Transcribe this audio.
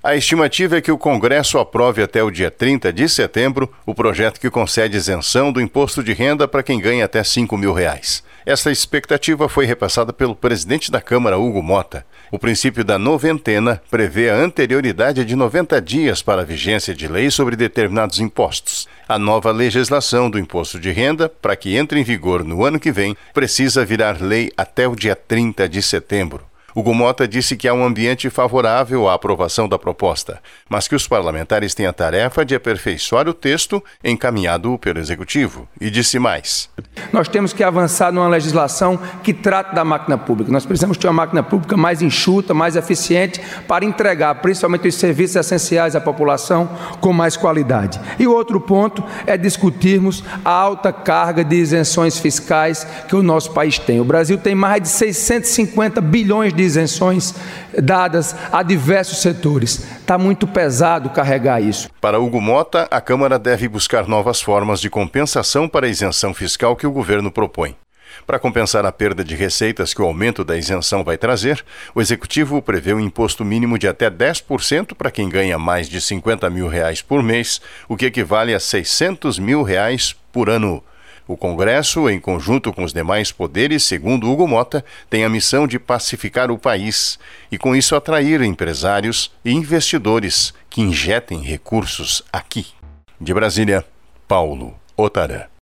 A estimativa é que o Congresso aprove até o dia 30 de setembro o projeto que concede isenção do imposto de renda para quem ganha até R$5.000. Essa expectativa foi repassada pelo presidente da Câmara, Hugo Motta. O princípio da noventena prevê a anterioridade de 90 dias para a vigência de lei sobre determinados impostos. A nova legislação do imposto de renda, para que entre em vigor no ano que vem, precisa virar lei até o dia 30 de setembro. Hugo Motta disse que há um ambiente favorável à aprovação da proposta, mas que os parlamentares têm a tarefa de aperfeiçoar o texto encaminhado pelo Executivo. E disse mais. Nós temos que avançar numa legislação que trate da máquina pública. Nós precisamos ter uma máquina pública mais enxuta, mais eficiente, para entregar principalmente os serviços essenciais à população com mais qualidade. E o outro ponto é discutirmos a alta carga de isenções fiscais que o nosso país tem. O Brasil tem mais de 650 bilhões de isenções dadas a diversos setores. Está muito pesado carregar isso. Para Hugo Motta, a Câmara deve buscar novas formas de compensação para a isenção fiscal que o governo propõe. Para compensar a perda de receitas que o aumento da isenção vai trazer, o Executivo prevê um imposto mínimo de até 10% para quem ganha mais de R$50.000 por mês, o que equivale a R$600.000 por ano. O Congresso, em conjunto com os demais poderes, segundo Hugo Motta, tem a missão de pacificar o país e, com isso, atrair empresários e investidores que injetem recursos aqui. De Brasília, Paulo Otarã.